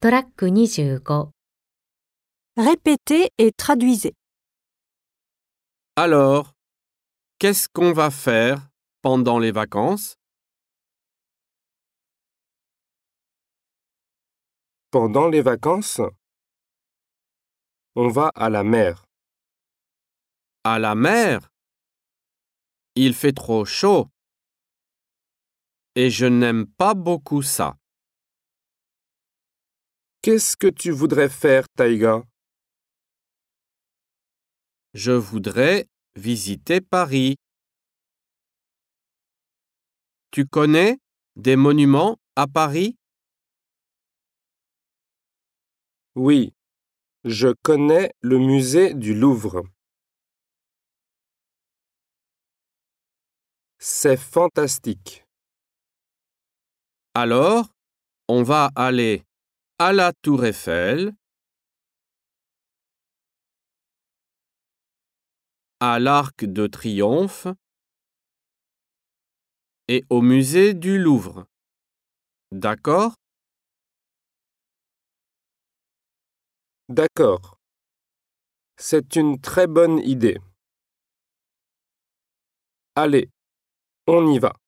トラック25。 Répétez et traduisez. Alors, qu'est-ce qu'on va faire pendant les vacances? Pendant les vacances, on va à la mer. À la mer? Il fait trop chaud. Et je n'aime pas beaucoup ça. Qu'est-ce que tu voudrais faire, Taïga? Je voudrais visiter Paris. Tu connais des monuments à Paris? Oui, je connais le musée du Louvre. C'est fantastique. Alors, on va aller à la Tour Eiffel, à l'Arc de Triomphe et au musée du Louvre. D'accord? D'accord. C'est une très bonne idée. Allez, on y va.